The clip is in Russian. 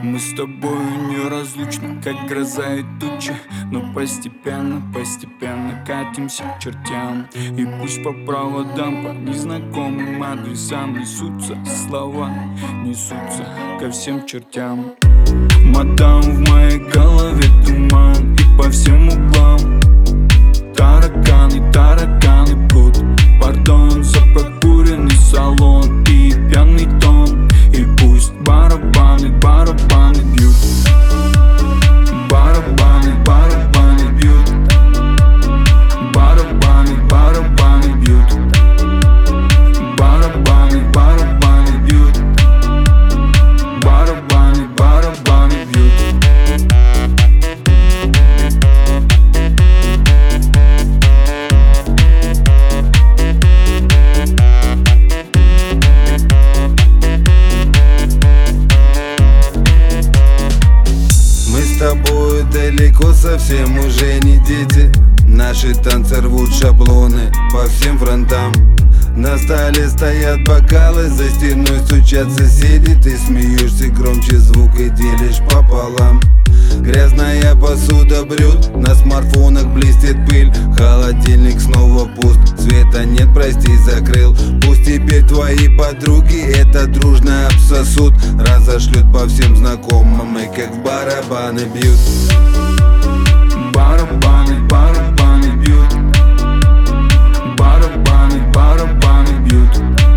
Мы с тобой неразлучны, как гроза и тучи, но постепенно, постепенно катимся к чертям. И пусть по проводам, по незнакомым адресам несутся слова, несутся ко всем чертям. Мадам, в моей голове туман, и по всем углам тараканы, тараканы прут. Пардон за прокуренный салон и пьяный тон. И пусть барабаны, барабаны бьют, барабаны, барабаны бьют, барабаны, барабаны бьют, барабаны, барабаны бьют, барабаны, барабаны бьют. С тобой далеко совсем уже не дети. Наши танцы рвут шаблоны по всем фронтам. На столе стоят бокалы, за стеной стучат соседи. Ты смеешься громче звук и делишь пополам. Грязная посуда брют, на смартфонах блестит пыль. Холодильник снова пуст, света нет, прости, закрыл. Пусть теперь твои подруги это дружно обсосут, разошлют по всем знакомым, и как в барабаны бьют. Барабаны, барабаны бьют, барабаны, барабаны бьют.